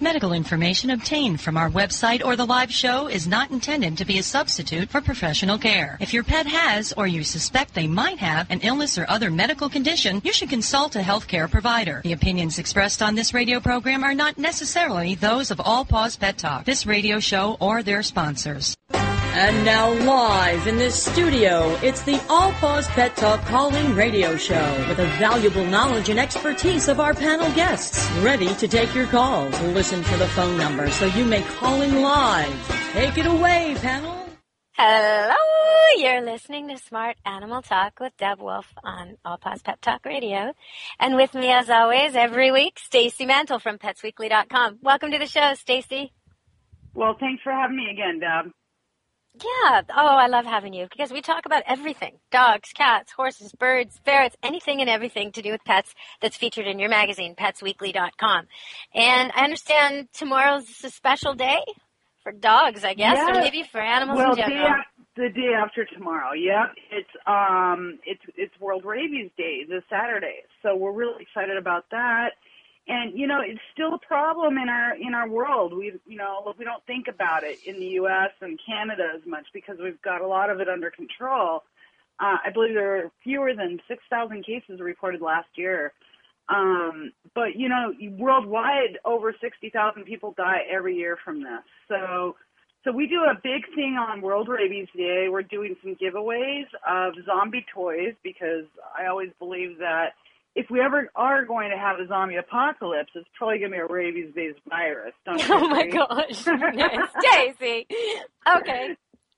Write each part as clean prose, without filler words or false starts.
Medical information obtained from our website or the live show is not intended to be a substitute for professional care. If your pet has or you suspect they might have an illness or other medical condition, you should consult a healthcare provider. The opinions expressed on this radio program are not necessarily those of All Paws Pet Talk, this radio show, or their sponsors. And now live in this studio, it's the All Paws Pet Talk call-in radio show with the valuable knowledge and expertise of our panel guests, ready to take your calls. Listen for the phone number so you may call in live. Take it away, panel. Hello, you're listening to Smart Animal Talk with Deb Wolf on All Paws Pet Talk Radio. And with me, as always, every week, Stacy Mantle from PetsWeekly.com. Welcome to the show, Stacy. Well, thanks for having me again, Deb. Yeah. Oh, I love having you because we talk about everything. Dogs, cats, horses, birds, ferrets, anything and everything to do with pets that's featured in your magazine, PetsWeekly.com. And I understand tomorrow's a special day for dogs, I guess, or maybe for animals in general. Well, the day after tomorrow, yep. It's World Rabies Day this Saturday, so we're really excited about that. And, you know, it's still a problem in our world. We don't think about it in the U.S. and Canada as much because we've got a lot of it under control. I believe there are fewer than 6,000 cases reported last year. But, you know, worldwide, over 60,000 people die every year from this. So we do a big thing on World Rabies Day. We're doing some giveaways of zombie toys because I always believe that if we ever are going to have a zombie apocalypse, it's probably going to be a rabies-based virus. Don't you Oh, my agree? gosh. Stacy. Okay.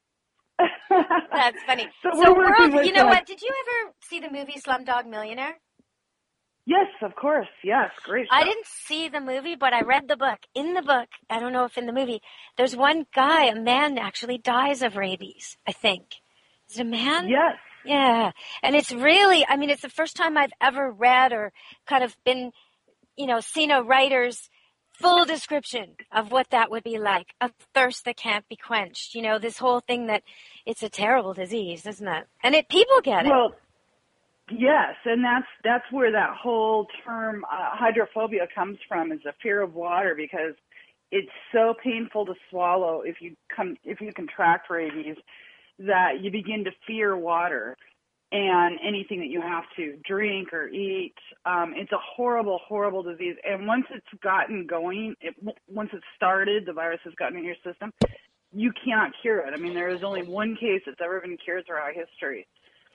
That's funny. So World, you know what? Did you ever see the movie Slumdog Millionaire? Yes, of course. Yes, great show. I didn't see the movie, but I read the book. In the book, I don't know if in the movie, there's one guy, a man actually dies of rabies, I think. Is it a man? Yes. Yeah. And it's really, I mean, it's the first time I've ever read or kind of been, you know, seen a writer's full description of what that would be like. A thirst that can't be quenched. You know, this whole thing that it's a terrible disease, isn't it? And people get it. Well, yes, and that's where that whole term hydrophobia comes from, is the fear of water, because it's so painful to swallow if you contract rabies that you begin to fear water and anything that you have to drink or eat. It's a horrible, horrible disease. And once it's gotten going, once it's started, the virus has gotten in your system, you cannot cure it. I mean, there is only one case that's ever been cured throughout history.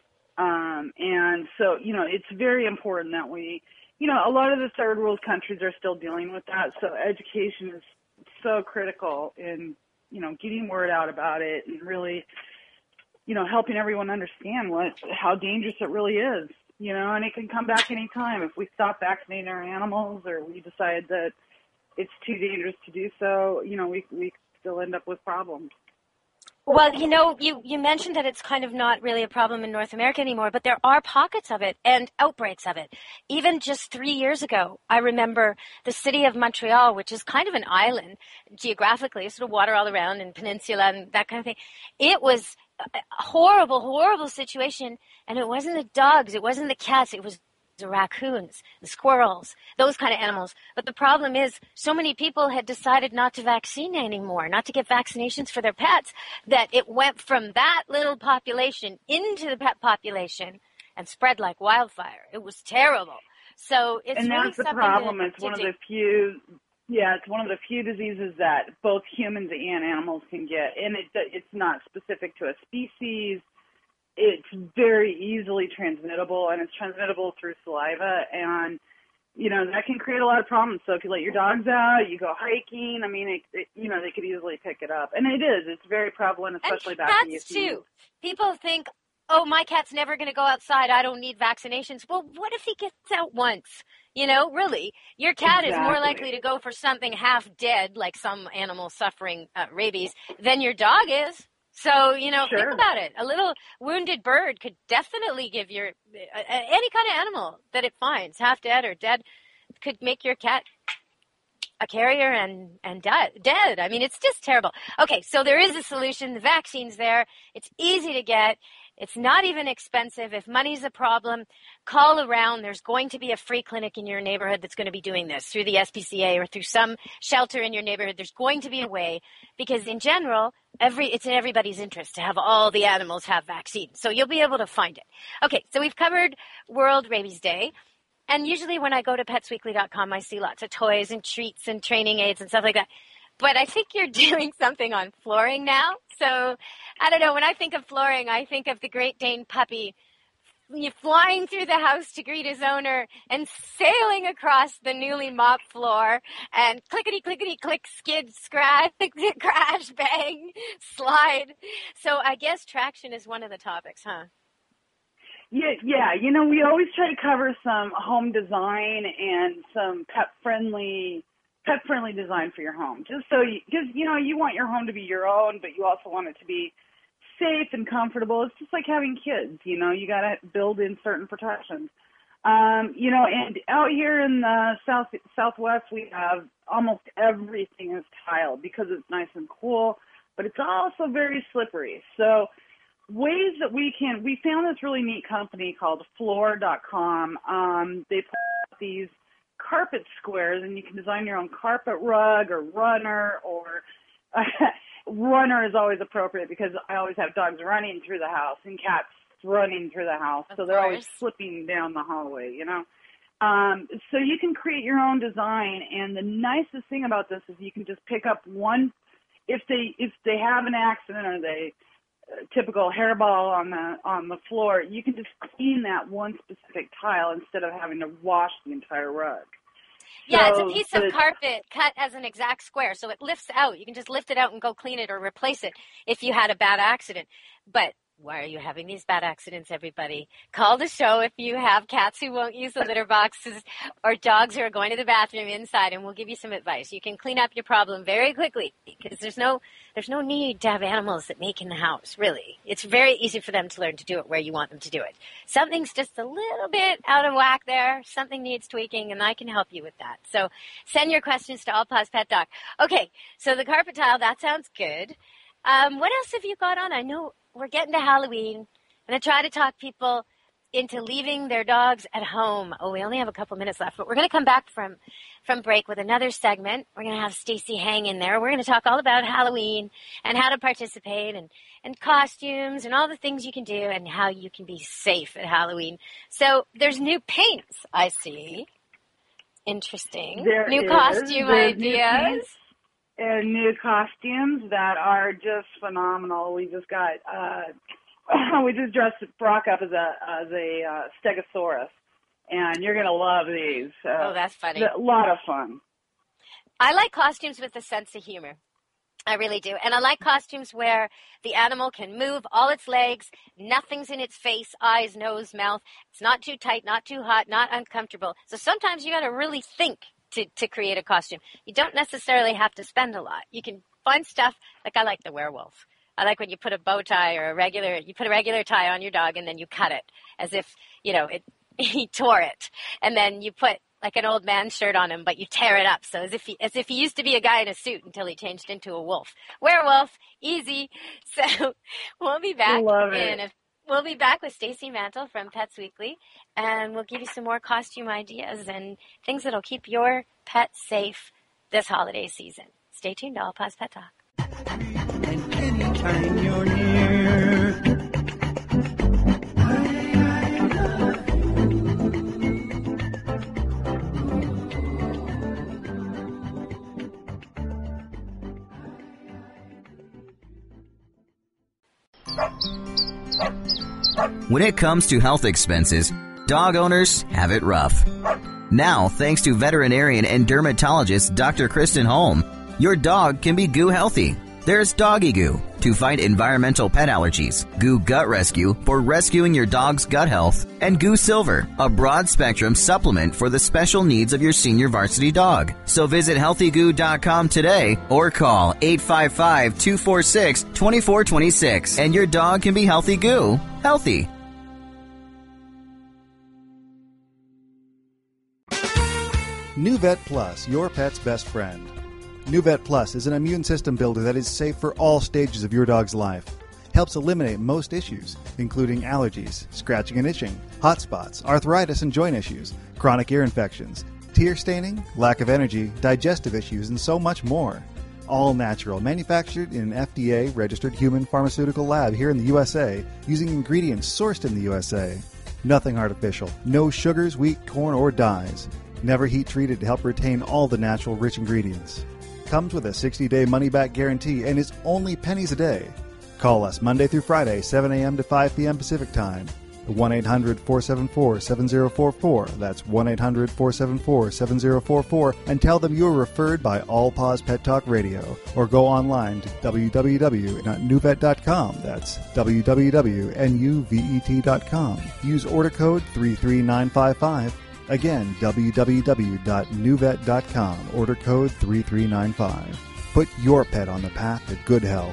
And so, you know, it's very important that we, you know, a lot of the third world countries are still dealing with that. So education is so critical in, you know, getting word out about it and really, you know, helping everyone understand how dangerous it really is, you know, and it can come back any time if we stop vaccinating our animals or we decide that it's too dangerous to do so, you know, we still end up with problems. Well, you know, you mentioned that it's kind of not really a problem in North America anymore, but there are pockets of it and outbreaks of it. Even just 3 years ago, I remember the city of Montreal, which is kind of an island geographically, sort of water all around and peninsula and that kind of thing. It was a horrible, horrible situation, and it wasn't the dogs, it wasn't the cats, it was the raccoons, the squirrels, those kind of animals. But the problem is so many people had decided not to vaccinate anymore, not to get vaccinations for their pets, that it went from that little population into the pet population and spread like wildfire. It was terrible. So it's and really that's the something problem. It's one of the few. Yeah, it's one of the few diseases that both humans and animals can get, and it's not specific to a species. It's very easily transmittable, and it's transmittable through saliva, and, you know, that can create a lot of problems. So if you let your dogs out, you go hiking, I mean, you know, they could easily pick it up. And it is. It's very prevalent, especially back in the cats, too. People think, oh, my cat's never going to go outside. I don't need vaccinations. Well, what if he gets out once? You know, really, your cat is more likely to go for something half dead, like some animal suffering rabies, than your dog is. So, you know, think about it. A little wounded bird could definitely give your any kind of animal that it finds, half dead or dead, could make your cat a carrier and dead. I mean, it's just terrible. Okay, so there is a solution. The vaccine's there. It's easy to get. It's not even expensive. If money's a problem, call around. There's going to be a free clinic in your neighborhood that's going to be doing this through the SPCA or through some shelter in your neighborhood. There's going to be a way, because in general, it's in everybody's interest to have all the animals have vaccines. So you'll be able to find it. Okay, so we've covered World Rabies Day. And usually when I go to petsweekly.com, I see lots of toys and treats and training aids and stuff like that. But I think you're doing something on flooring now. So, I don't know, when I think of flooring, I think of the Great Dane puppy flying through the house to greet his owner and sailing across the newly mopped floor and clickety-clickety-click, skid, scratch, crash, bang, slide. So I guess traction is one of the topics, huh? Yeah. You know, we always try to cover some home design and some pet-friendly design for your home. Just so because you want your home to be your own, but you also want it to be safe and comfortable. It's just like having kids. You got to build in certain protections. And out here in the southwest, we have almost everything is tiled because it's nice and cool, but it's also very slippery. So ways that we found this really neat company called Floor.com. They put out these carpet squares, and you can design your own carpet rug or runner, or runner is always appropriate because I always have dogs running through the house and cats running through the house, so they're always slipping down the hallway, So you can create your own design, and the nicest thing about this is you can just pick up one. If they have an accident or they typical hairball on the floor, you can just clean that one specific tile instead of having to wash the entire rug. Yeah, it's a piece of carpet cut as an exact square, so it lifts out. You can just lift it out and go clean it or replace it if you had a bad accident. But why are you having these bad accidents, everybody? Call the show if you have cats who won't use the litter boxes or dogs who are going to the bathroom inside, and we'll give you some advice. You can clean up your problem very quickly because there's no need to have animals that make in the house, really. It's very easy for them to learn to do it where you want them to do it. Something's just a little bit out of whack there. Something needs tweaking, and I can help you with that. So send your questions to allpawspetdoc. Okay, so the carpet tile, that sounds good. What else have you got on? I know we're getting to Halloween. I'm going to try to talk people into leaving their dogs at home. Oh, we only have a couple minutes left, but we're going to come back from break with another segment. We're going to have Stacy hang in there. We're going to talk all about Halloween and how to participate and costumes and all the things you can do and how you can be safe at Halloween. So there's new paints, I see. Interesting. New costume ideas. And new costumes that are just phenomenal. We just got, we just dressed Brock up as a Stegosaurus, and you're gonna love these. Oh, that's funny. A lot of fun. I like costumes with a sense of humor. I really do. And I like costumes where the animal can move all its legs, nothing's in its face, eyes, nose, mouth. It's not too tight, not too hot, not uncomfortable. So sometimes you got to really think to create a costume. You don't necessarily have to spend a lot. You can find stuff, like I like the werewolf. I like when you put a bow tie or you put a regular tie on your dog and then you cut it as if, he tore it. And then you put like an old man shirt on him, but you tear it up. So as if he used to be a guy in a suit until he changed into a wolf. Werewolf, easy. So we'll be back We'll be back with Stacy Mantle from Pets Weekly, and we'll give you some more costume ideas and things that'll keep your pet safe this holiday season. Stay tuned to All Paws Pet Talk. And anytime you're near, I love When it comes to health expenses, dog owners have it rough. Now, thanks to veterinarian and dermatologist Dr. Kristen Holm, your dog can be goo healthy. There's Doggy Goo to fight environmental pet allergies, Goo Gut Rescue for rescuing your dog's gut health, and Goo Silver, a broad-spectrum supplement for the special needs of your senior varsity dog. So visit healthygoo.com today or call 855-246-2426, and your dog can be healthy goo healthy. New Vet Plus, your pet's best friend. New Vet Plus is an immune system builder that is safe for all stages of your dog's life. helps eliminate most issues, including allergies, scratching and itching, hot spots, arthritis and joint issues, chronic ear infections, tear staining, lack of energy, digestive issues, and so much more. All natural, manufactured in an FDA-registered human pharmaceutical lab here in the USA, using ingredients sourced in the USA. Nothing artificial, no sugars, wheat, corn, or dyes. Never heat treated to help retain all the natural rich ingredients. Comes with a 60-day money-back guarantee and is only pennies a day. Call us Monday through Friday, 7 a.m. to 5 p.m. Pacific Time. 1-800-474-7044. That's 1-800-474-7044. And tell them you were referred by All Paws Pet Talk Radio. Or go online to www.nuvet.com. That's www.nuvet.com. Use order code 33955. Again, www.nuvet.com. Order code 3395. Put your pet on the path to good health.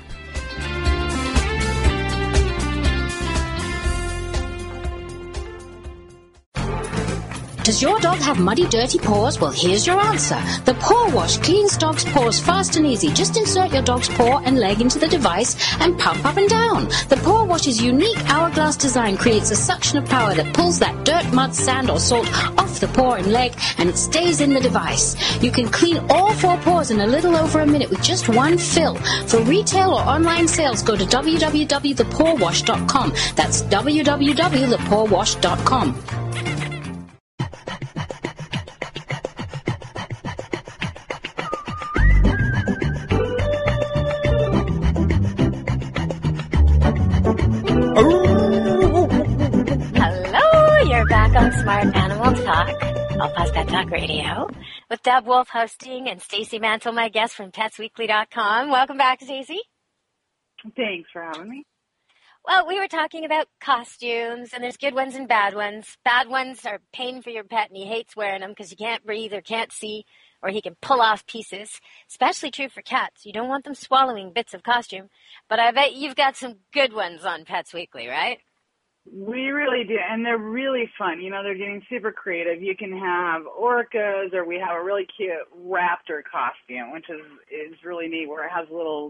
Does your dog have muddy, dirty paws? Well, here's your answer. The Paw Wash cleans dog's paws fast and easy. Just insert your dog's paw and leg into the device and pump up and down. The Paw Wash's unique hourglass design creates a suction of power that pulls that dirt, mud, sand, or salt off the paw and leg, and it stays in the device. You can clean all 4 paws in a little over a minute with just one fill. For retail or online sales, go to www.thepawwash.com. That's www.thepawwash.com. On Smart Animal Talk, All Paws Pet Talk Radio, with Deb Wolf hosting and Stacy Mantle, my guest from PetsWeekly.com. Welcome back, Stacy. Thanks for having me. Well, we were talking about costumes, and there's good ones and bad ones. Bad ones are pain for your pet, and he hates wearing them because he can't breathe or can't see, or he can pull off pieces. Especially true for cats. You don't want them swallowing bits of costume. But I bet you've got some good ones on Pets Weekly, right? We really do, and they're really fun. You know, they're getting super creative. You can have orcas, or we have a really cute raptor costume, which is really neat, where it has the little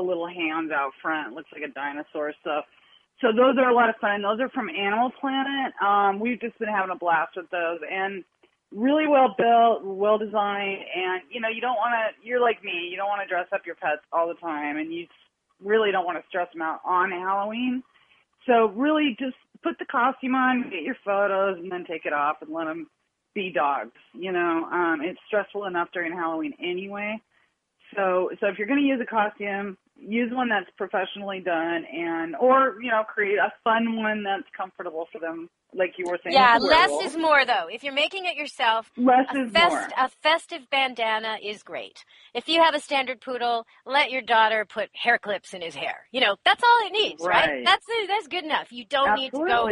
hands out front. It looks like a dinosaur. So those are a lot of fun. Those are from Animal Planet. We've just been having a blast with those, and really well built, well designed. And you know, you don't want to. You're like me. You don't want to dress up your pets all the time, and you really don't want to stress them out on Halloween. So really just put the costume on, get your photos, and then take it off and let them be dogs. You know, it's stressful enough during Halloween anyway. So if you're going to use a costume, use one that's professionally done, or you know, create a fun one that's comfortable for them, like you were saying. Yeah, less is more, though. If you're making it yourself, more. A festive bandana is great. If you have a standard poodle, let your daughter put hair clips in his hair. You know, that's all it needs, right? That's good enough. You don't need to go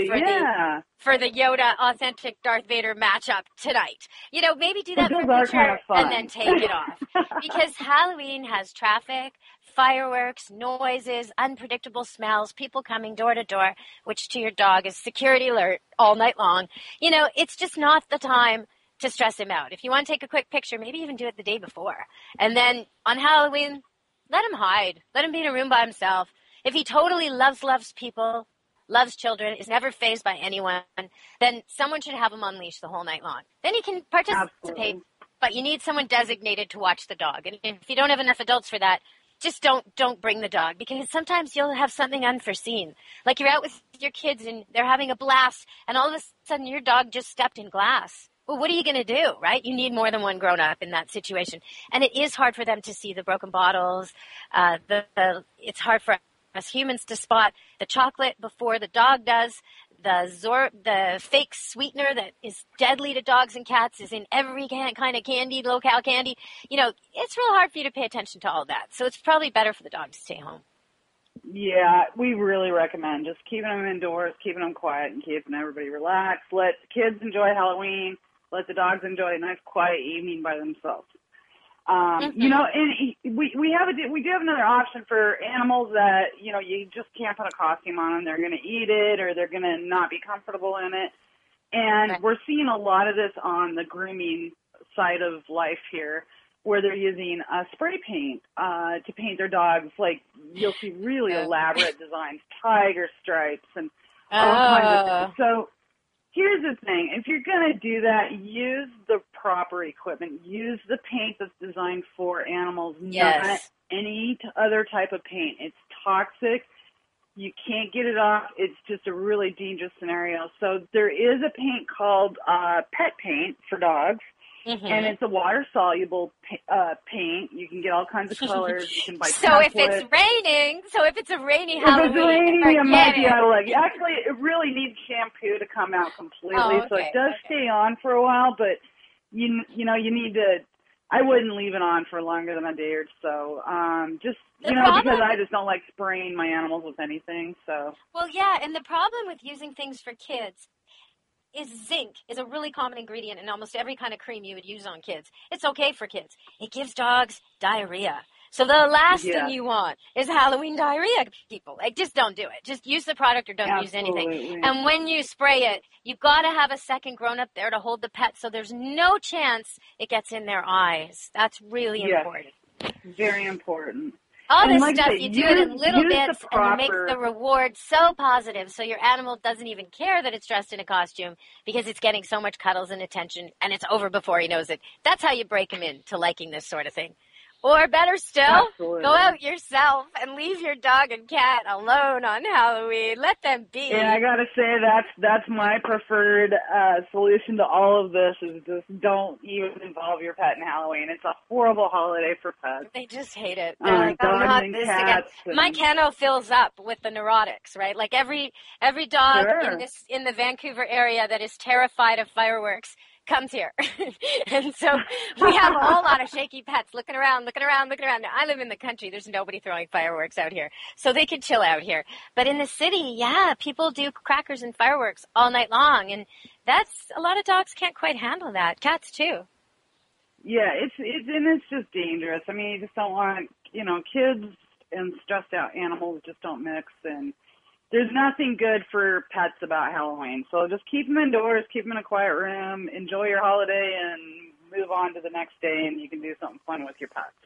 for the Yoda authentic Darth Vader matchup tonight. You know, maybe do that for a picture and then take it off. Because Halloween has traffic, fireworks, noises, unpredictable smells, people coming door to door, which to your dog is security alert all night long. You know, it's just not the time to stress him out. If you want to take a quick picture, maybe even do it the day before. And then on Halloween, let him hide. Let him be in a room by himself. If he totally loves people, loves children, is never fazed by anyone, then someone should have him on leash the whole night long. Then he can participate, Absolutely. But you need someone designated to watch the dog. And if you don't have enough adults for that, just don't bring the dog, because sometimes you'll have something unforeseen. Like you're out with your kids and they're having a blast, and all of a sudden your dog just stepped in glass. Well, what are you going to do, right? You need more than one grown-up in that situation. And it is hard for them to see the broken bottles. It's hard for us humans to spot the chocolate before the dog does. The fake sweetener that is deadly to dogs and cats is in every kind of candy, low-cal candy. You know, it's real hard for you to pay attention to all that. So it's probably better for the dog to stay home. Yeah, we really recommend just keeping them indoors, keeping them quiet, and keeping everybody relaxed. Let kids enjoy Halloween. Let the dogs enjoy a nice, quiet evening by themselves. You know, and we do have another option for animals that, you know, you just can't put a costume on them. They're going to eat it, or they're going to not be comfortable in it. And we're seeing a lot of this on the grooming side of life here, where they're using spray paint to paint their dogs, like you'll see really elaborate designs, tiger stripes, and all kinds of things. So here's the thing. If you're going to do that, use the proper equipment. Use the paint that's designed for animals, not any other type of paint. It's toxic. You can't get it off. It's just a really dangerous scenario. So there is a paint called pet paint for dogs, and it's a water-soluble paint. You can get all kinds of colors. You can buy so if it's raining, if it's a rainy Halloween, if it's raining, you might be out of luck. Actually, it really needs shampoo to come out completely. So it does stay on for a while, but you need to. I wouldn't leave it on for longer than a day or so. Because I just don't like spraying my animals with anything. So. Well, yeah, and the problem with using things for kids is zinc is a really common ingredient in almost every kind of cream you would use on kids. It's okay for kids. It gives dogs diarrhea. So the last thing you want is Halloween diarrhea, people. Like, just don't do it. Just use the product or don't use anything. And when you spray it, you've got to have a second grown-up there to hold the pet so there's no chance it gets in their eyes. That's really important. Very important. All this stuff, you do it in little bits, and it makes the reward so positive, so your animal doesn't even care that it's dressed in a costume because it's getting so much cuddles and attention, and it's over before he knows it. That's how you break him into liking this sort of thing. Or better still, go out yourself and leave your dog and cat alone on Halloween. Let them be. And I gotta say, that's my preferred solution to all of this is just don't even involve your pet in Halloween. It's a horrible holiday for pets. They just hate it. They're like, oh, not this again. My kennel fills up with the neurotics, right? Like every dog in the Vancouver area that is terrified of fireworks comes here. And so we have a whole lot of shaky pets looking around. Now, I live in the country. There's nobody throwing fireworks out here. So they can chill out here. But in the city, people do crackers and fireworks all night long. And a lot of dogs can't quite handle that. Cats too. Yeah, it's just dangerous. I mean, you just don't want, kids and stressed out animals just don't mix, and there's nothing good for pets about Halloween. So just keep them indoors, keep them in a quiet room, enjoy your holiday, and move on to the next day, and you can do something fun with your pets.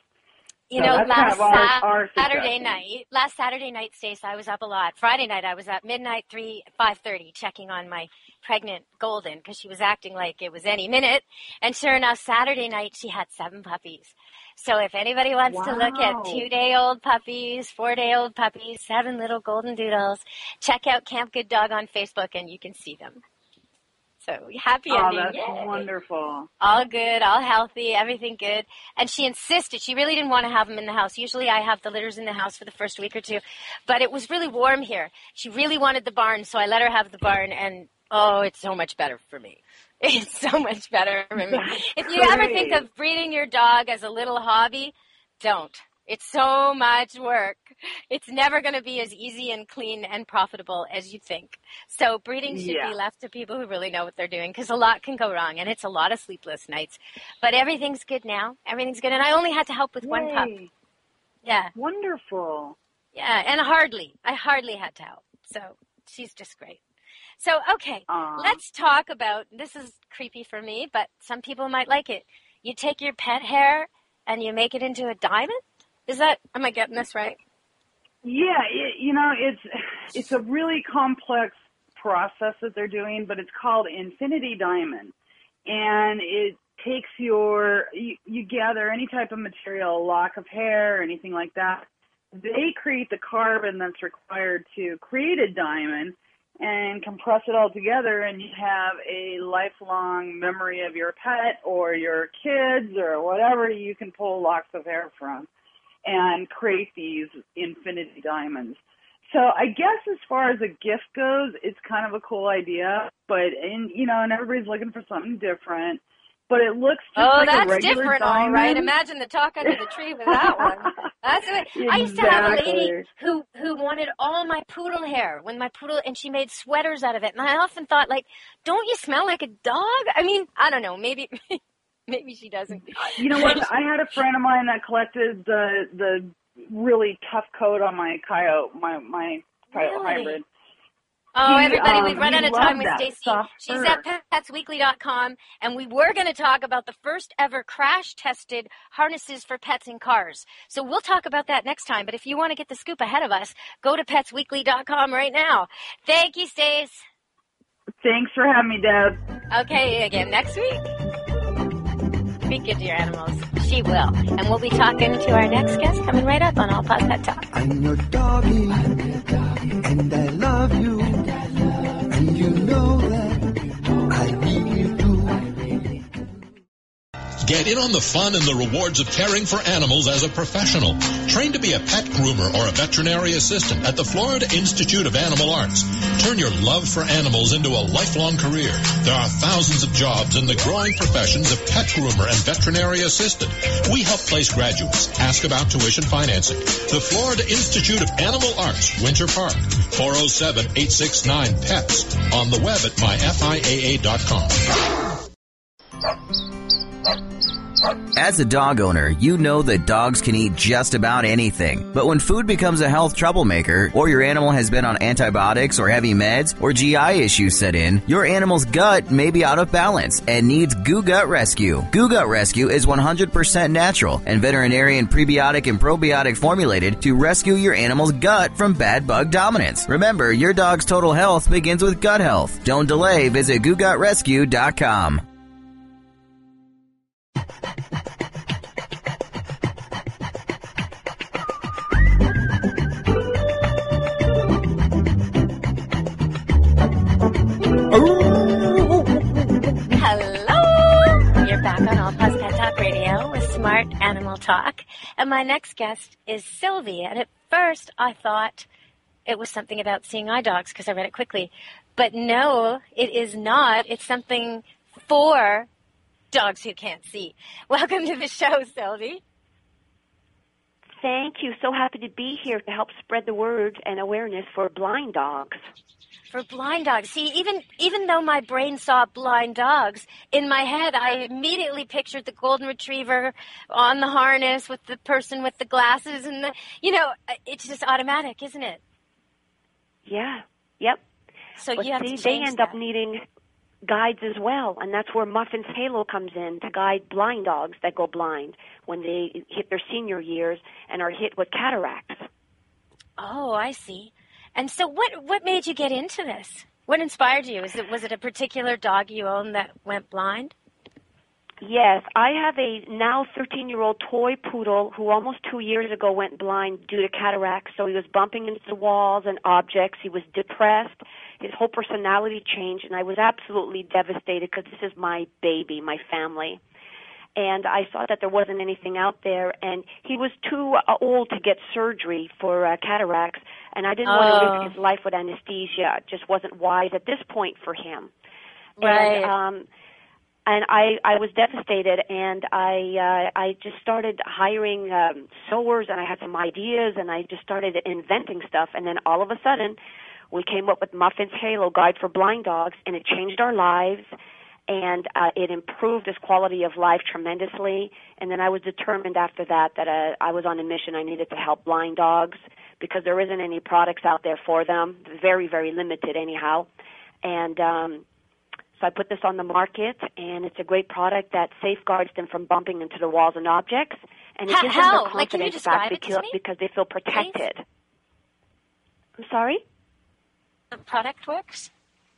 Last Saturday night, Stace, I was up a lot. Friday night, I was up midnight, 5:30, checking on my pregnant Golden because she was acting like it was any minute. And sure enough, Saturday night, she had 7 puppies. So if anybody wants to look at 2-day-old puppies, 4-day-old puppies, 7 little golden doodles, check out Camp Good Dog on Facebook and you can see them. So happy ending. Oh, that's wonderful. All good, all healthy, everything good. And she insisted. She really didn't want to have them in the house. Usually I have the litters in the house for the first week or two. But it was really warm here. She really wanted the barn, so I let her have the barn. And, it's so much better for me. It's so much better for me. If you ever think of breeding your dog as a little hobby, don't. It's so much work. It's never going to be as easy and clean and profitable as you think. So breeding should be left to people who really know what they're doing because a lot can go wrong, and it's a lot of sleepless nights. But everything's good now. Everything's good. And I only had to help with one pup. Yeah. Wonderful. Yeah, and I hardly had to help. So she's just great. So, okay, let's talk about, this is creepy for me, but some people might like it. You take your pet hair and you make it into a diamond? Am I getting this right? Yeah, it's a really complex process that they're doing, but it's called Infinity Diamond. And it takes you gather any type of material, a lock of hair, anything like that. They create the carbon that's required to create a diamond and compress it all together, and you have a lifelong memory of your pet or your kids or whatever you can pull locks of hair from and create these infinity diamonds. So I guess as far as a gift goes, it's kind of a cool idea, and everybody's looking for something different. But it looks just like a regular that's different, diamond. All right. Imagine the talk under the tree with that one. That's it. Exactly. I used to have a lady who wanted all my poodle hair and she made sweaters out of it. And I often thought, don't you smell like a dog? I mean, I don't know. Maybe she doesn't. You know what? I had a friend of mine that collected the really tough coat on my coyote, my coyote hybrid. Oh, everybody, we've run out of time with that Stacy. soft She's fur. at petsweekly.com, and we were going to talk about the first ever crash-tested harnesses for pets in cars. So we'll talk about that next time, but if you want to get the scoop ahead of us, go to petsweekly.com right now. Thank you, Stace. Thanks for having me, Deb. Okay, again next week. Be good to your animals. She will. And we'll be talking to our next guest coming right up on All Paws Pet Talk. I'm your doggy, and I love you, and you know that I really do. Get in on the fun and the rewards of caring for animals as a professional. Train to be a pet groomer or a veterinary assistant at the Florida Institute of Animal Arts. Turn your love for animals into a lifelong career. There are thousands of jobs in the growing professions of pet groomer and veterinary assistant. We help place graduates. Ask about tuition financing. The Florida Institute of Animal Arts, Winter Park, 407-869-PETS. On the web at myfiaa.com. As a dog owner, you know that dogs can eat just about anything. But when food becomes a health troublemaker, or your animal has been on antibiotics or heavy meds, or GI issues set in, your animal's gut may be out of balance and needs Goo Gut Rescue. Goo Gut Rescue is 100% natural and veterinarian prebiotic and probiotic formulated to rescue your animal's gut from bad bug dominance. Remember, your dog's total health begins with gut health. Don't delay. Visit GooGutRescue.com. Hello! You're back on All Paws Pet Talk Radio with Smart Animal Talk. And my next guest is Sylvie. And at first I thought it was something about seeing eye dogs because I read it quickly. But no, it is not. It's something for dogs who can't see. Welcome to the show, Sylvie. Thank you. So happy to be here to help spread the word and awareness for blind dogs. For blind dogs. See, even though my brain saw blind dogs, in my head I immediately pictured the golden retriever on the harness with the person with the glasses and it's just automatic, isn't it? Yeah. Yep. So but you have to they change end up needing guides as well, and that's where Muffin's Halo comes in to guide blind dogs that go blind when they hit their senior years and are hit with cataracts. Oh, I see. And so what made you get into this? What inspired you? Was it a particular dog you own that went blind? Yes, I have a now 13-year-old toy poodle who almost 2 years ago went blind due to cataracts. So he was bumping into the walls and objects. He was depressed. His whole personality changed, and I was absolutely devastated because this is my baby, my family. And I saw that there wasn't anything out there, and he was too old to get surgery for cataracts, and I didn't want to risk his life with anesthesia. It just wasn't wise at this point for him. Right. And I was devastated, and I just started hiring sewers, and I had some ideas, and I just started inventing stuff, and then all of a sudden we came up with Muffin's Halo Guide for Blind Dogs, and it changed our lives. And it improved his quality of life tremendously. And then I was determined after that I was on a mission. I needed to help blind dogs because there isn't any products out there for them. Very, very limited anyhow. And so I put this on the market, and it's a great product that safeguards them from bumping into the walls and objects. And it gives them their confidence back because they feel protected. Please? I'm sorry? The product works?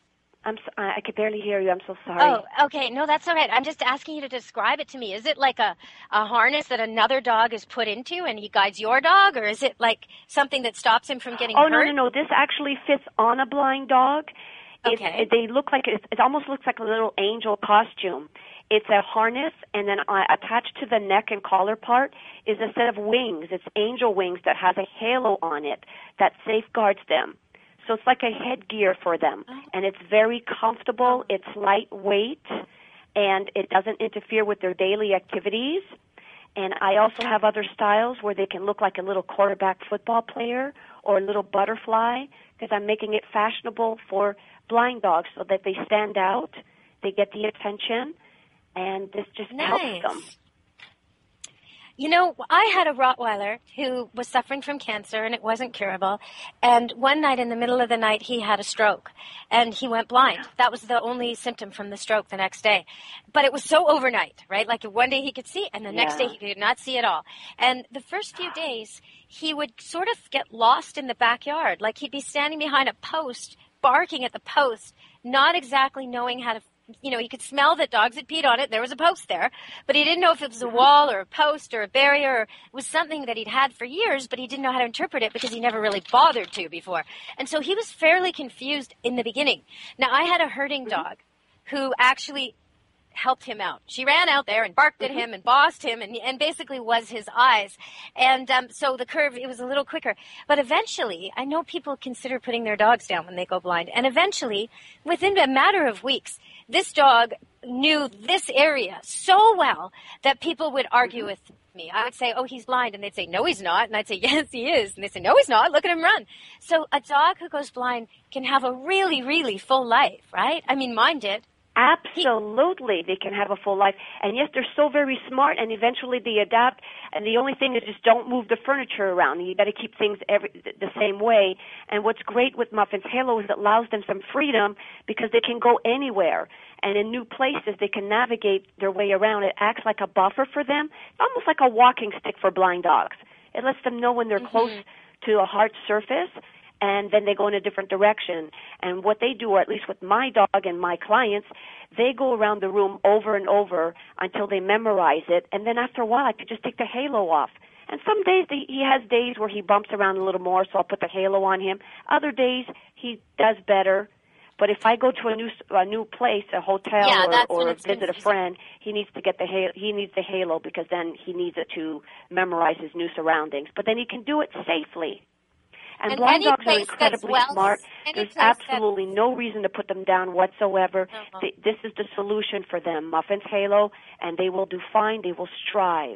I could barely hear you. I'm so sorry. Oh, okay. No, that's all right. I'm just asking you to describe it to me. Is it like a harness that another dog is put into and he guides your dog, or is it like something that stops him from getting hurt? Oh, no. This actually fits on a blind dog. Okay. They look like it almost looks like a little angel costume. It's a harness, and then attached to the neck and collar part is a set of wings. It's angel wings that has a halo on it that safeguards them. So it's like a headgear for them, and it's very comfortable. It's lightweight, and it doesn't interfere with their daily activities. And I also have other styles where they can look like a little quarterback football player or a little butterfly, because I'm making it fashionable for blind dogs so that they stand out, they get the attention, and this just helps them. You know, I had a Rottweiler who was suffering from cancer, and it wasn't curable. And one night, in the middle of the night, he had a stroke, and he went blind. That was the only symptom from the stroke the next day. But it was so overnight, right? Like one day he could see, and the next day he could not see at all. And the first few days, he would sort of get lost in the backyard. Like he'd be standing behind a post, barking at the post, not exactly knowing how to, he could smell that dogs had peed on it. There was a post there, but he didn't know if it was a wall or a post or a barrier. Or it was something that he'd had for years, but he didn't know how to interpret it because he never really bothered to before. And so he was fairly confused in the beginning. Now, I had a herding dog who actually helped him out. She ran out there and barked at him and bossed him and basically was his eyes. And so the curve, it was a little quicker. But eventually, I know people consider putting their dogs down when they go blind. And eventually, within a matter of weeks, this dog knew this area so well that people would argue with me. I would say, oh, he's blind. And they'd say, no, he's not. And I'd say, yes, he is. And they'd say, no, he's not. Look at him run. So a dog who goes blind can have a really, really full life, right? I mean, mine did. Absolutely, they can have a full life. And yes, they're so very smart, and eventually they adapt. And the only thing is just don't move the furniture around. You got to keep things the same way. And what's great with Muffin's Halo is it allows them some freedom because they can go anywhere. And in new places, they can navigate their way around. It acts like a buffer for them, almost like a walking stick for blind dogs. It lets them know when they're close to a hard surface, and then they go in a different direction. And what they do, or at least with my dog and my clients, they go around the room over and over until they memorize it. And then after a while, I could just take the halo off. And some days he has days where he bumps around a little more, so I'll put the halo on him. Other days he does better. But if I go to a new place, a hotel, or visit a friend, he needs to get he needs the halo because then he needs it to memorize his new surroundings. But then he can do it safely. And blind dogs are incredibly smart. There's absolutely no reason to put them down whatsoever. This is the solution for them, Muffin's Halo, and they will do fine. They will strive.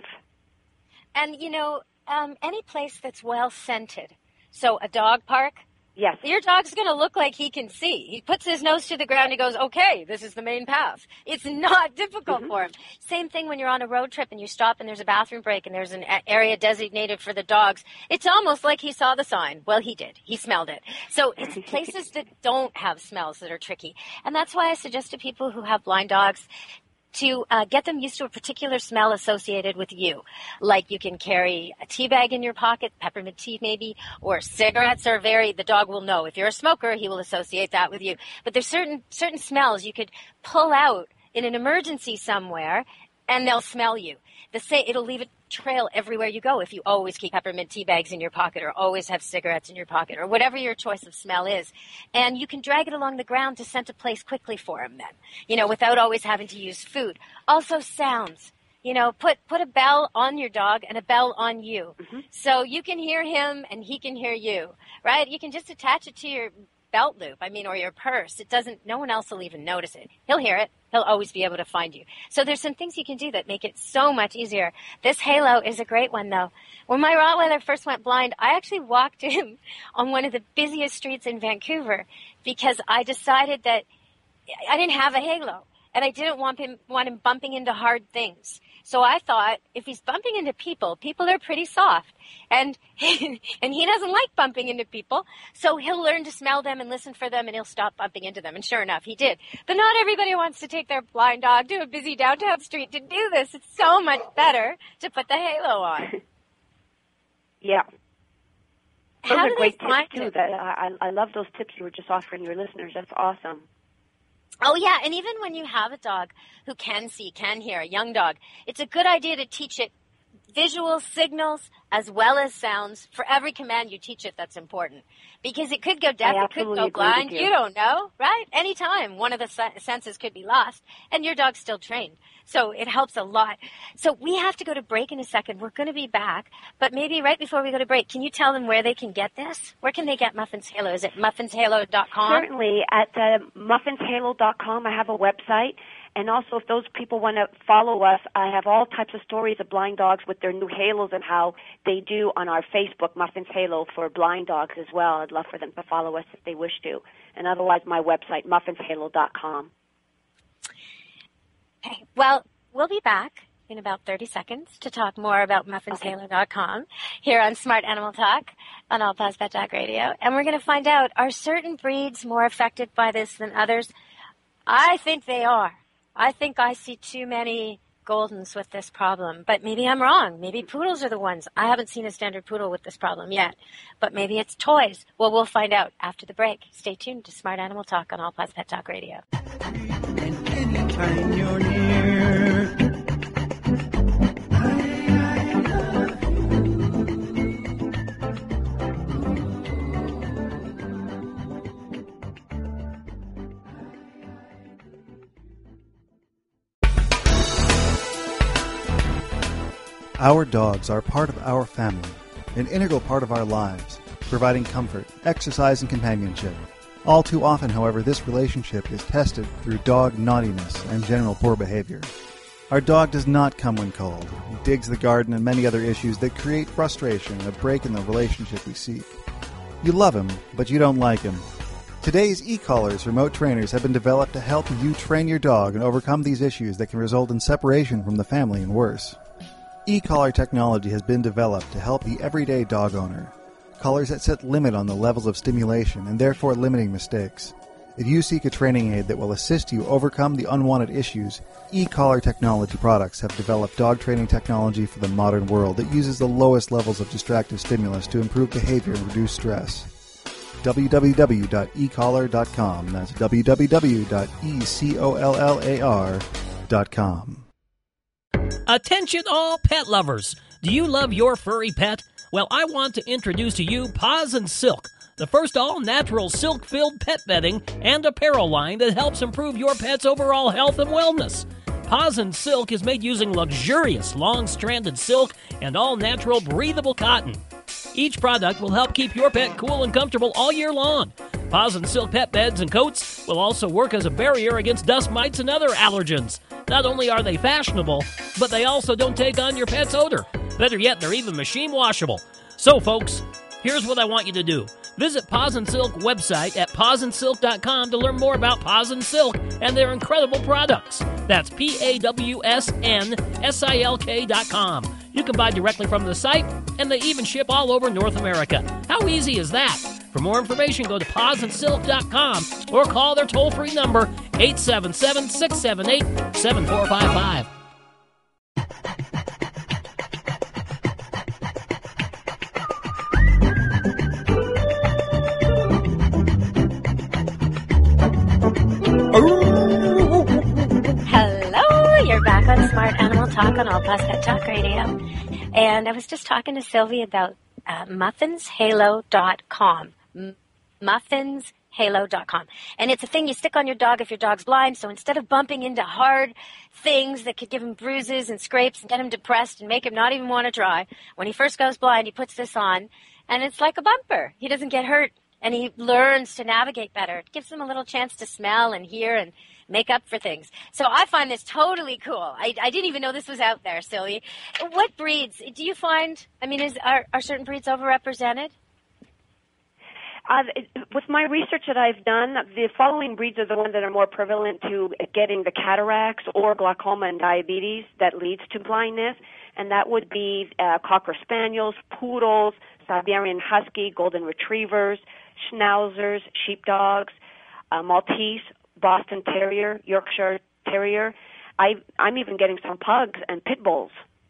And, any place that's well-scented. So a dog park. Yes. Your dog's going to look like he can see. He puts his nose to the ground and he goes, okay, this is the main path. It's not difficult for him. Same thing when you're on a road trip and you stop and there's a bathroom break and there's an area designated for the dogs. It's almost like he saw the sign. Well, he did. He smelled it. So it's places that don't have smells that are tricky. And that's why I suggest to people who have blind dogs to get them used to a particular smell associated with you. Like you can carry a tea bag in your pocket, peppermint tea maybe, or cigarettes are the dog will know. If you're a smoker, he will associate that with you. But there's certain smells you could pull out in an emergency somewhere and they'll smell you. It'll leave a trail everywhere you go if you always keep peppermint tea bags in your pocket or always have cigarettes in your pocket or whatever your choice of smell is. And you can drag it along the ground to scent a place quickly for him then, without always having to use food. Also sounds. Put a bell on your dog and a bell on you. So you can hear him and he can hear you, right? You can just attach it to your belt loop, or your purse. No one else will even notice it. He'll hear it. He'll always be able to find you. So there's some things you can do that make it so much easier. This halo is a great one, though. When my Rottweiler first went blind, I actually walked him on one of the busiest streets in Vancouver because I decided that I didn't have a halo and I didn't want him bumping into hard things. So I thought, if he's bumping into people are pretty soft. And he doesn't like bumping into people. So he'll learn to smell them and listen for them and he'll stop bumping into them. And sure enough, he did. But not everybody wants to take their blind dog to a busy downtown street to do this. It's so much better to put the halo on. Yeah. Those How are do great they tips, find too. it? I love those tips you were just offering your listeners. That's awesome. Oh, yeah, and even when you have a dog who can see, can hear, a young dog, it's a good idea to teach it visual signals as well as sounds. For every command you teach it, that's important. Because it could go deaf, it could go blind, you don't know, right? Anytime one of the senses could be lost, and your dog's still trained. So it helps a lot. So we have to go to break in a second. We're going to be back, but maybe right before we go to break, can you tell them where they can get this? Where can they get Muffin's Halo? Is it muffinshalo.com? Certainly. At muffinshalo.com, I have a website. And also, if those people want to follow us, I have all types of stories of blind dogs with their new halos and how they do on our Facebook, Muffin's Halo, for blind dogs as well. I'd love for them to follow us if they wish to. And otherwise, my website, muffinshalo.com. Okay. Well, we'll be back in about 30 seconds to talk more about muffinshalo.com here on Smart Animal Talk on All Paws Pet Talk Radio. And we're going to find out, are certain breeds more affected by this than others? I think they are. I think I see too many Goldens with this problem, but maybe I'm wrong. Maybe poodles are the ones. I haven't seen a standard poodle with this problem yet, but maybe it's toys. Well, we'll find out after the break. Stay tuned to Smart Animal Talk on All Paws Pet Talk Radio. And anytime you're near, Our dogs are part of our family, an integral part of our lives, providing comfort, exercise, and companionship. All too often, however, this relationship is tested through dog naughtiness and general poor behavior. Our dog does not come when cold, digs the garden, and many other issues that create frustration and a break in the relationship we seek. You love him, but you don't like him. Today's e-collars remote trainers have been developed to help you train your dog and overcome these issues that can result in separation from the family and worse. E-collar technology has been developed to help the everyday dog owner. Collars that set limit on the levels of stimulation and therefore limiting mistakes. If you seek a training aid that will assist you overcome the unwanted issues, e-collar technology products have developed dog training technology for the modern world that uses the lowest levels of distractive stimulus to improve behavior and reduce stress. www.ecollar.com. That's www.ecollar.com. Attention all pet lovers! Do you love your furry pet? Well, I want to introduce to you Paws and Silk, the first all-natural silk-filled pet bedding and apparel line that helps improve your pet's overall health and wellness. Paws and Silk is made using luxurious long-stranded silk and all-natural breathable cotton. Each product will help keep your pet cool and comfortable all year long. Paws and Silk pet beds and coats will also work as a barrier against dust mites and other allergens. Not only are they fashionable, but they also don't take on your pet's odor. Better yet, they're even machine washable. So, folks, here's what I want you to do. Visit Paws and Silk website at pawsandsilk.com to learn more about Paws and Silk and their incredible products. That's PAWSNSILK.com. You can buy directly from the site, and they even ship all over North America. How easy is that? For more information, go to pawsandsilk.com or call their toll-free number, 877-678-7455. Hello, you're back on Smart Animal Talk on All Paws Pet Talk Radio. And I was just talking to Sylvie about muffinshalo.com. Muffinshalo.com. And it's a thing you stick on your dog if your dog's blind, so instead of bumping into hard things that could give him bruises and scrapes and get him depressed and make him not even want to try, when he first goes blind, he puts this on, and it's like a bumper. He doesn't get hurt, and he learns to navigate better. It gives him a little chance to smell and hear and make up for things. So I find this totally cool. I didn't even know this was out there, Sylvie. What breeds do you find, I mean, are certain breeds overrepresented? With my research that I've done, the following breeds are the ones that are more prevalent to getting the cataracts or glaucoma and diabetes that leads to blindness, and that would be Cocker Spaniels, Poodles, Siberian Husky, Golden Retrievers, Schnauzers, Sheepdogs, Maltese, Boston Terrier, Yorkshire Terrier. I'm even getting some Pugs and Pit Bulls.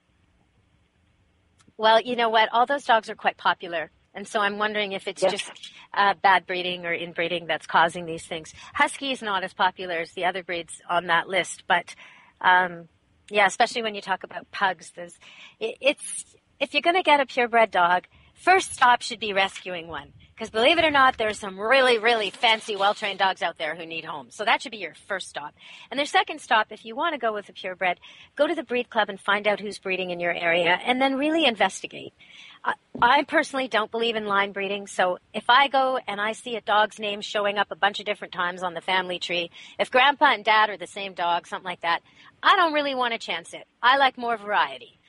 Well, you know what? All those dogs are quite popular. And so I'm wondering if it's just bad breeding or inbreeding that's causing these things. Husky is not as popular as the other breeds on that list. But, especially when you talk about pugs. If you're going to get a purebred dog, first stop should be rescuing one. Because believe it or not, there's some really, really fancy, well-trained dogs out there who need homes. So that should be your first stop. And their second stop, if you want to go with a purebred, go to the breed club and find out who's breeding in your area and then really investigate. I personally don't believe in line breeding. So if I go and I see a dog's name showing up a bunch of different times on the family tree, if grandpa and dad are the same dog, something like that, I don't really want to chance it. I like more variety.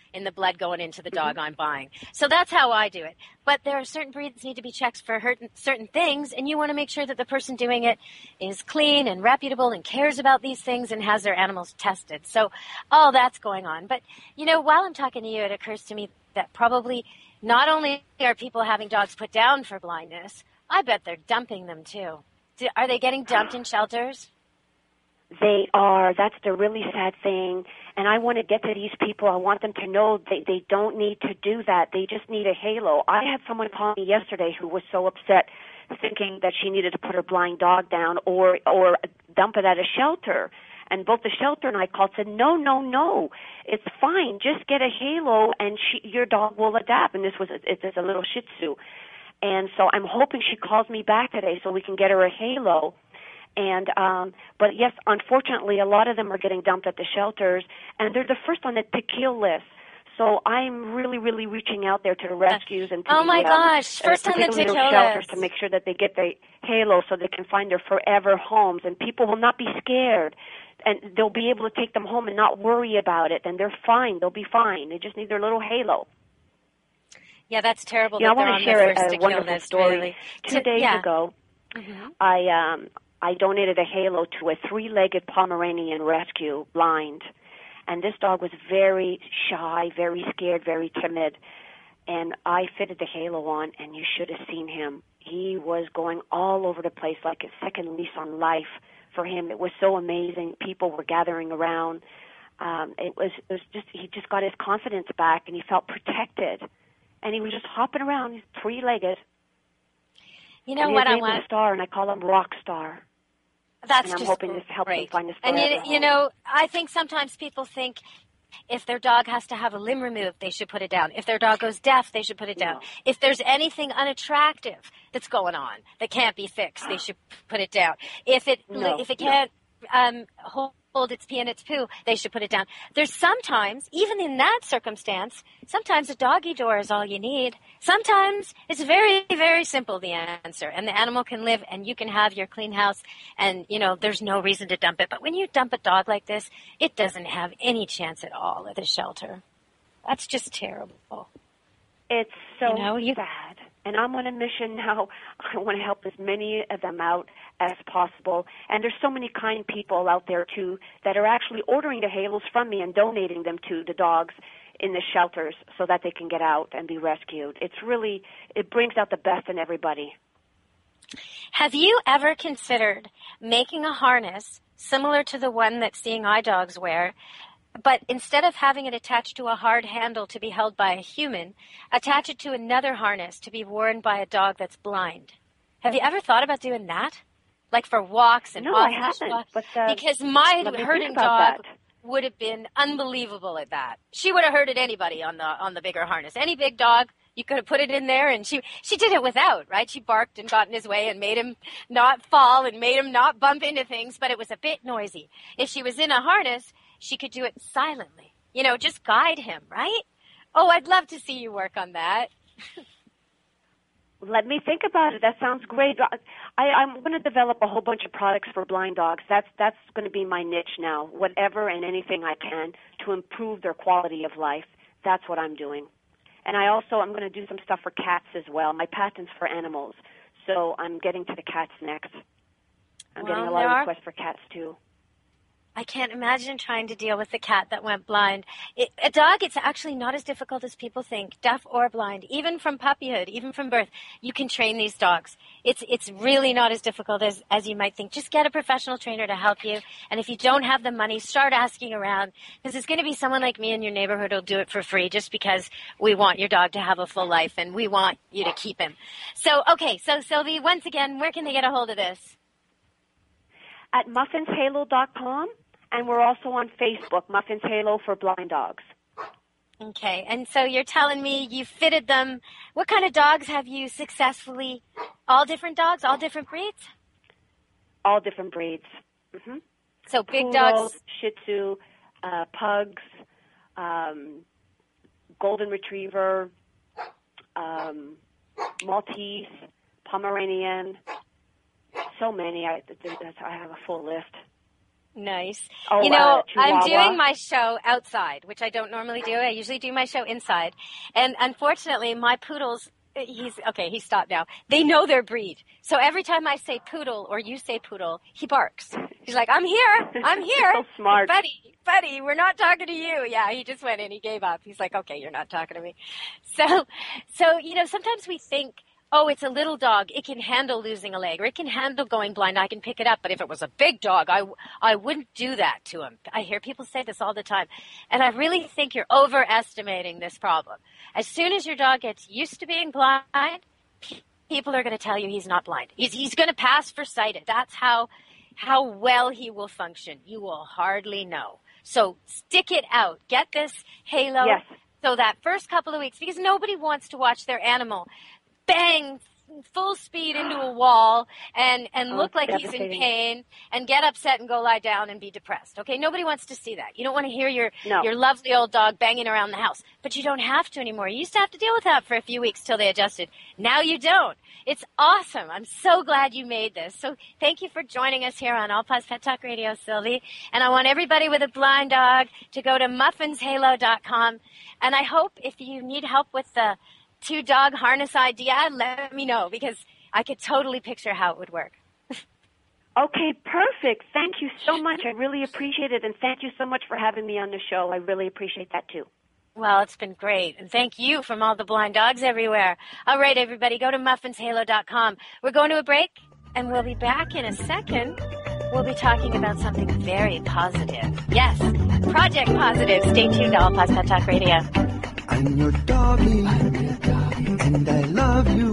in the blood going into the dog I'm buying. So that's how I do it. But there are certain breeds need to be checked for certain things, and you want to make sure that the person doing it is clean and reputable and cares about these things and has their animals tested. So all that's going on. But, while I'm talking to you, it occurs to me that probably not only are people having dogs put down for blindness, I bet they're dumping them too. Are they getting dumped in shelters? They are. That's the really sad thing. And I want to get to these people. I want them to know they don't need to do that. They just need a halo. I had someone call me yesterday who was so upset, thinking that she needed to put her blind dog down or dump it at a shelter. And both the shelter and I called and said, no, it's fine. Just get a halo and your dog will adapt. And it's a little Shih Tzu. And so I'm hoping she calls me back today so we can get her a halo. And but yes, unfortunately, a lot of them are getting dumped at the shelters, and they're the first on the to kill list. So I'm really, really reaching out there to the rescues and to first on the to kill shelters list to make sure that they get the halo so they can find their forever homes, and people will not be scared, and they'll be able to take them home and not worry about it, and they're fine. They'll be fine. They just need their little halo. Yeah, that's terrible. I want to share a wonderful story. Really. 2 days ago, I donated a halo to a 3-legged Pomeranian rescue, blind. And this dog was very shy, very scared, very timid. And I fitted the halo on, and you should have seen him. He was going all over the place like a second lease on life for him. It was so amazing. People were gathering around. He just got his confidence back, and he felt protected. And he was just hopping around. He's 3-legged. You know what I want? Star, and I call him Rockstar. That's and I'm just hoping this helps them find a star. And I think sometimes people think if their dog has to have a limb removed, they should put it down. If their dog goes deaf, they should put it down. If there's anything unattractive that's going on that can't be fixed, they should put it down. If it can't hold its pee and its poo, they should put it down. There's sometimes, even in that circumstance, sometimes a doggy door is all you need. Sometimes it's very, very simple, the answer, and the animal can live and you can have your clean house and, there's no reason to dump it. But when you dump a dog like this, it doesn't have any chance at all at a shelter. That's just terrible. It's so sad. And I'm on a mission now. I want to help as many of them out as possible. And there's so many kind people out there, too, that are actually ordering the halos from me and donating them to the dogs in the shelters so that they can get out and be rescued. It brings out the best in everybody. Have you ever considered making a harness similar to the one that seeing eye dogs wear, but instead of having it attached to a hard handle to be held by a human, attach it to another harness to be worn by a dog that's blind? Have you ever thought about doing that? Like for walks and I haven't. But, because my herding dog would have been unbelievable at that. She would have herded anybody on the bigger harness. Any big dog, you could have put it in there, and she did it without, right? She barked and got in his way and made him not fall and made him not bump into things, but it was a bit noisy. If she was in a harness, she could do it silently. Just guide him, right? Oh, I'd love to see you work on that. Let me think about it. That sounds great. I'm going to develop a whole bunch of products for blind dogs. That's going to be my niche now. Whatever and anything I can to improve their quality of life. That's what I'm doing. And I'm going to do some stuff for cats as well. My patent's for animals. So I'm getting to the cats next. I'm getting a lot of requests for cats, too. I can't imagine trying to deal with the cat that went blind. A dog, it's actually not as difficult as people think, deaf or blind. Even from puppyhood, even from birth, you can train these dogs. It's really not as difficult as you might think. Just get a professional trainer to help you. And if you don't have the money, start asking around. Because it's going to be someone like me in your neighborhood who'll do it for free just because we want your dog to have a full life and we want you to keep him. So, okay, so Sylvie, once again, where can they get a hold of this? At muffinshalo.com. And we're also on Facebook, Muffins Halo for Blind Dogs. Okay, and so you're telling me you fitted them. What kind of dogs have you successfully? All different dogs, all different breeds? All different breeds. Mm-hmm. So big Poodles, dogs? Shih Tzu, pugs, Golden Retriever, Maltese, Pomeranian. So many. I have a full list. Nice. Oh, You know, Chihuahua. I'm doing my show outside, which I don't normally do. I usually do my show inside. And unfortunately, my poodles, he stopped now. They know their breed. So every time I say poodle or you say poodle, he barks. He's like, I'm here. So smart. Buddy, we're not talking to you. Yeah, he just went in. He gave up. He's like, okay, you're not talking to me. So, you know, sometimes we think, oh, it's a little dog. It can handle losing a leg, or it can handle going blind. I can pick it up. But if it was a big dog, I wouldn't do that to him. I hear people say this all the time. And I really think you're overestimating this problem. As soon as your dog gets used to being blind, people are going to tell you he's not blind. He's going to pass for sighted. That's how well he will function. You will hardly know. So stick it out. Get this halo. Yes. So that first couple of weeks, because nobody wants to watch their animal bang full speed into a wall and look like he's in pain and get upset and go lie down and be depressed. Okay, nobody wants to see that. You don't want to hear your lovely old dog banging around the house. But you don't have to anymore. You used to have to deal with that for a few weeks till they adjusted. Now you don't. It's awesome. I'm so glad you made this. So thank you for joining us here on All Paws Pet Talk Radio, Sylvie. And I want everybody with a blind dog to go to muffinshalo.com. And I hope if you need help with the 2-dog harness idea, let me know, because I could totally picture how it would work. Okay, perfect. Thank you so much. I really appreciate it, and thank you so much for having me on the show. I really appreciate that, too. Well, it's been great, and thank you from all the blind dogs everywhere. All right, everybody, go to muffinshalo.com. We're going to a break, and we'll be back in a second. We'll be talking about something very positive. Yes, Project Positive. Stay tuned to All Paws Pet Talk Radio. I'm your doggy, and I love you,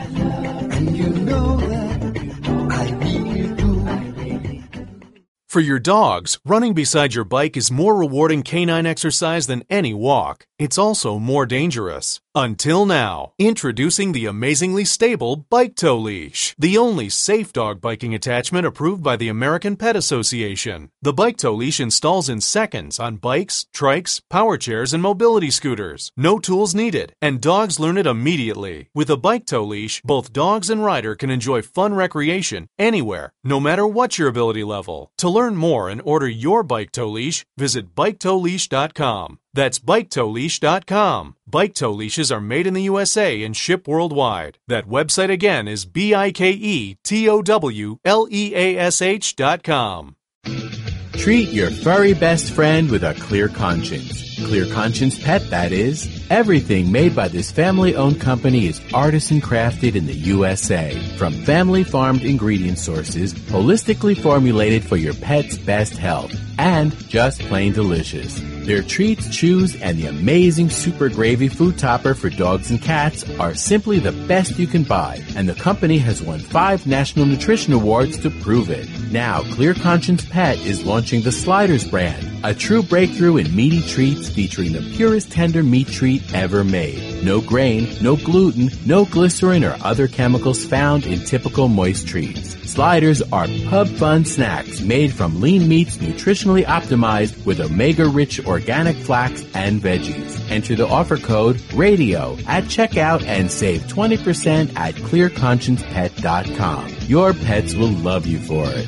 and you know that I really do. For your dogs, running beside your bike is more rewarding canine exercise than any walk. It's also more dangerous. Until now, introducing the amazingly stable Bike Tow Leash, the only safe dog biking attachment approved by the American Pet Association. The Bike Tow Leash installs in seconds on bikes, trikes, power chairs, and mobility scooters. No tools needed, and dogs learn it immediately. With a Bike Tow Leash, both dogs and rider can enjoy fun recreation anywhere, no matter what your ability level. To learn more and order your Bike Tow Leash, visit BikeTowLeash.com. That's BikeTowLeash.com. Bike Tow Leashes are made in the USA and ship worldwide. That website again is BikeTowLeash.com. Treat your furry best friend with a Clear Conscience. Clear Conscience Pet, that is. Everything made by this family-owned company is artisan crafted in the USA. From family-farmed ingredient sources, holistically formulated for your pet's best health, and just plain delicious. Their treats, chews, and the amazing Super Gravy food topper for dogs and cats are simply the best you can buy, and the company has won 5 National Nutrition Awards to prove it. Now, Clear Conscience Pet is launching the Sliders brand, a true breakthrough in meaty treats featuring the purest tender meat treat ever made. No grain, no gluten, no glycerin or other chemicals found in typical moist treats. Sliders are pub fun snacks made from lean meats nutritionally optimized with omega-rich organic flax and veggies. Enter the offer code RADIO at checkout and save 20% at clearconsciencepet.com. Your pets will love you for it.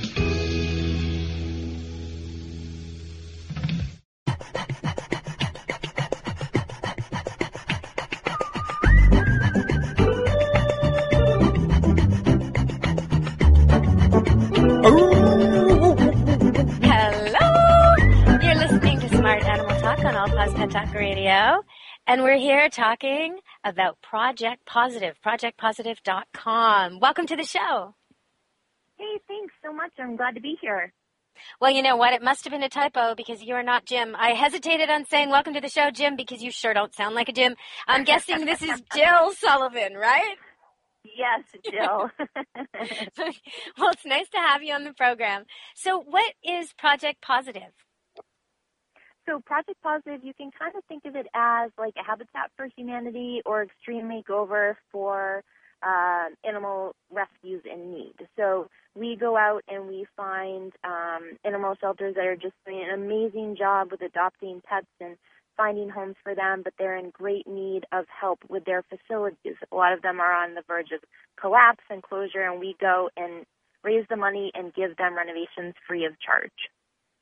Pet Talk Radio, and we're here talking about Project Positive, projectpositive.com. Welcome to the show. Hey, thanks so much. I'm glad to be here. Well, you know what? It must have been a typo because you're not Jim. I hesitated on saying welcome to the show, Jim, because you sure don't sound like a Jim. I'm guessing this is Jill Sullivan, right? Yes, Jill. Well, it's nice to have you on the program. So what is Project Positive? So Project Positive, you can kind of think of it as like a Habitat for Humanity or Extreme Makeover for animal rescues in need. So we go out and we find animal shelters that are just doing an amazing job with adopting pets and finding homes for them, but they're in great need of help with their facilities. A lot of them are on the verge of collapse and closure, and we go and raise the money and give them renovations free of charge.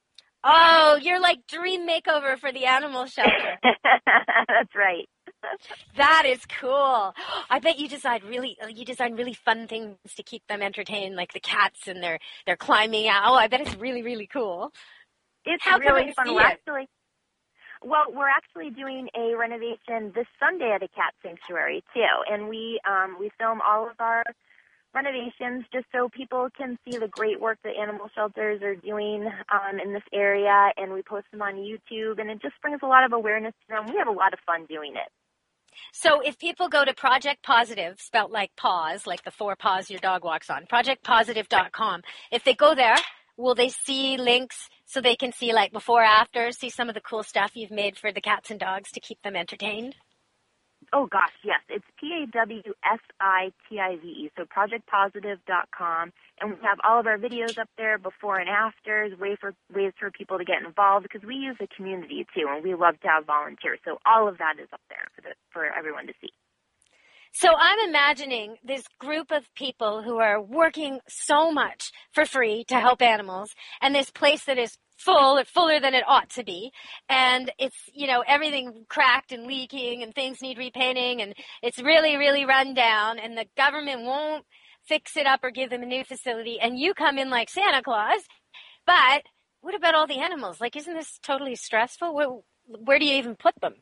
Oh, you're like dream makeover for the animal shelter. That's right. That is cool. I bet you design really fun things to keep them entertained, like the cats and they're climbing out. Oh, I bet it's really, really cool. It's How really can I fun. see it? We're actually doing a renovation this Sunday at a cat sanctuary too, and we film all of our renovations just so people can see the great work that animal shelters are doing in this area, and we post them on YouTube, and it just brings a lot of awareness to them. We have a lot of fun doing it. So if people go to Project Positive, spelt like paws, like the 4 paws your dog walks on, projectpositive.com, if they go there, will they see links so they can see like before, after, see some of the cool stuff you've made for the cats and dogs to keep them entertained? Oh, gosh, yes. It's PAWSITIVE, so projectpositive.com. And we have all of our videos up there, before and afters, ways for people to get involved, because we use the community, too, and we love to have volunteers. So all of that is up there for everyone to see. So I'm imagining this group of people who are working so much for free to help animals, and this place that is fuller than it ought to be, and it's, everything cracked and leaking, and things need repainting, and it's really, really run down, and the government won't fix it up or give them a new facility, and you come in like Santa Claus. But what about all the animals? Like, isn't this totally stressful? Where do you even put them?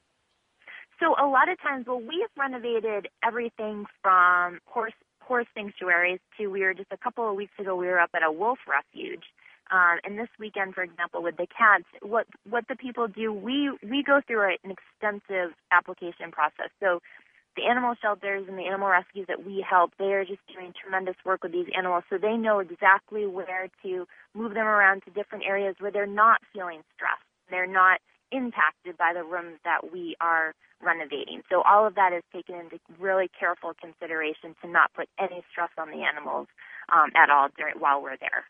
So a lot of times, we've renovated everything from horse sanctuaries to, just a couple of weeks ago, we were up at a wolf refuge. And this weekend, for example, with the cats, what the people do, we go through an extensive application process. So the animal shelters and the animal rescues that we help, they are just doing tremendous work with these animals. So they know exactly where to move them around to different areas where they're not feeling stressed. They're not impacted by the rooms that we are renovating. So all of that is taken into really careful consideration to not put any stress on the animals at all while we're there.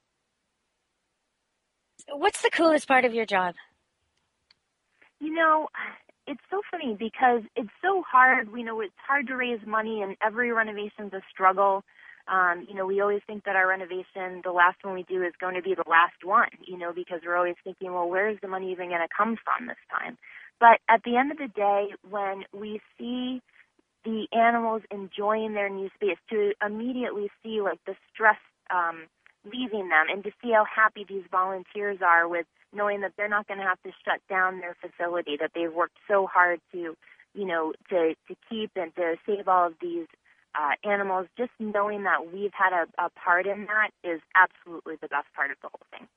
What's the coolest part of your job? It's so funny because it's so hard. We know it's hard to raise money, and every renovation's a struggle. We always think that our renovation, the last one we do, is going to be the last one, because we're always thinking, well, where is the money even going to come from this time? But at the end of the day, when we see the animals enjoying their new space, to immediately see like the stress leaving them, and to see how happy these volunteers are with knowing that they're not going to have to shut down their facility, that they've worked so hard to keep and to save all of these animals, just knowing that we've had a part in that is absolutely the best part of the whole thing.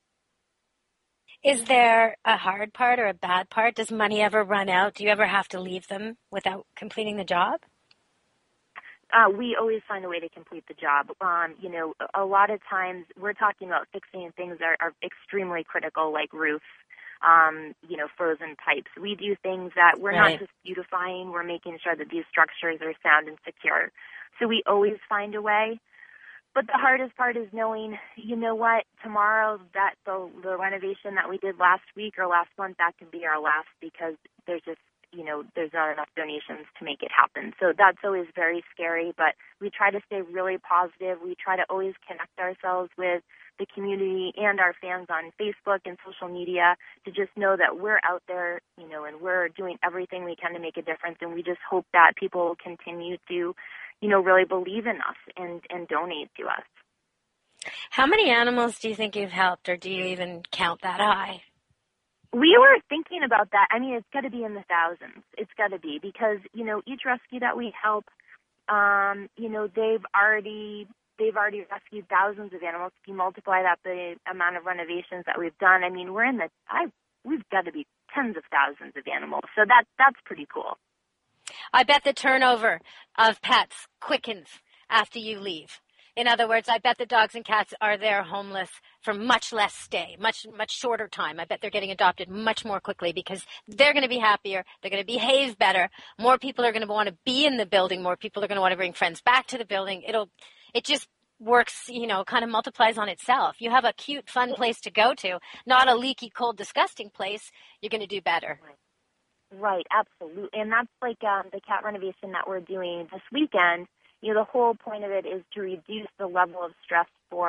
Is there a hard part or a bad part? Does money ever run out? Do you ever have to leave them without completing the job? We always find a way to complete the job. A lot of times we're talking about fixing things that are extremely critical, like roofs, frozen pipes. We do things that we're not just beautifying, we're making sure that these structures are sound and secure. So we always find a way. But the hardest part is knowing, tomorrow that the renovation that we did last week or last month, that can be our last, because there's just, there's not enough donations to make it happen. So that's always very scary, but we try to stay really positive. We try to always connect ourselves with the community and our fans on Facebook and social media to just know that we're out there, and we're doing everything we can to make a difference. And we just hope that people will continue to, really believe in us and donate to us. How many animals do you think you've helped, or do you even count that high? We were thinking about that. I mean, it's got to be in the thousands. It's got to be, because, each rescue that we help, they've already rescued thousands of animals. If you multiply that the amount of renovations that we've done, I mean, we've got to be tens of thousands of animals. So that's pretty cool. I bet the turnover of pets quickens after you leave. In other words, I bet the dogs and cats are there homeless for much less stay, much shorter time. I bet they're getting adopted much more quickly because they're going to be happier. They're going to behave better. More people are going to want to be in the building. More people are going to want to bring friends back to the building. It just works, kind of multiplies on itself. You have a cute, fun place to go to, not a leaky, cold, disgusting place. You're going to do better. Right, absolutely. And that's like the cat renovation that we're doing this weekend. The whole point of it is to reduce the level of stress for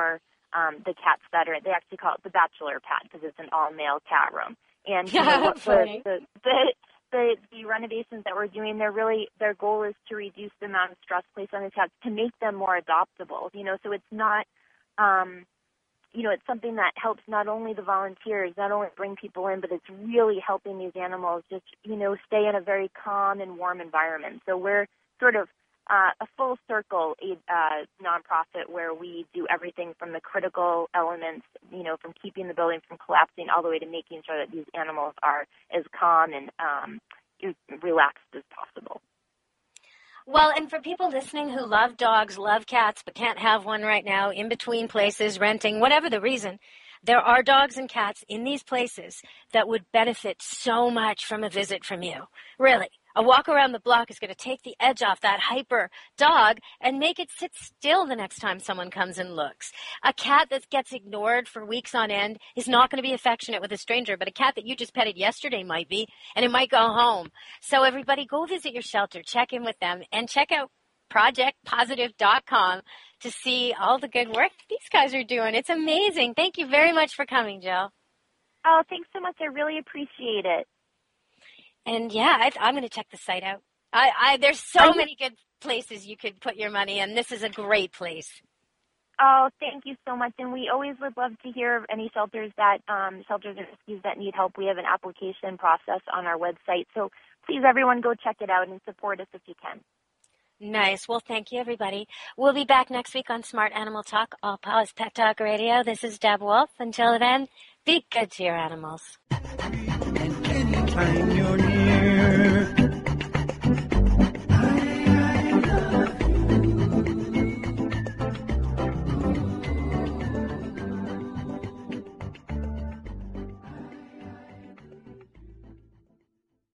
the cats that are, they actually call it the bachelor pad because it's an all-male cat room. And you Yeah, know, funny. the renovations that we're doing, their goal is to reduce the amount of stress placed on the cats to make them more adoptable. You know, so it's not, you know, it's something that helps not only the volunteers, not only bring people in, but it's really helping these animals just, you know, stay in a very calm and warm environment. So we're sort of a full circle nonprofit where we do everything from the critical elements, you know, from keeping the building from collapsing all the way to making sure that these animals are as calm and relaxed as possible. Well, and for people listening who love dogs, love cats, but can't have one right now, in between places, renting, whatever the reason, there are dogs and cats in these places that would benefit so much from a visit from you. Really. A walk around the block is going to take the edge off that hyper dog and make it sit still the next time someone comes and looks. A cat that gets ignored for weeks on end is not going to be affectionate with a stranger, but a cat that you just petted yesterday might be, and it might go home. So everybody, go visit your shelter, check in with them, and check out ProjectPositive.com to see all the good work these guys are doing. It's amazing. Thank you very much for coming, Jill. Oh, thanks so much. I really appreciate it. And yeah, I'm going to check the site out. There's so many good places you could put your money in. This is a great place. Oh, thank you so much. And we always would love to hear of any shelters and rescues that need help. We have an application process on our website. So please, everyone, go check it out and support us if you can. Nice. Well, thank you, everybody. We'll be back next week on Smart Animal Talk, All Paws Pet Talk Radio. This is Deb Wolf. Until then, be good to your animals. Anytime you're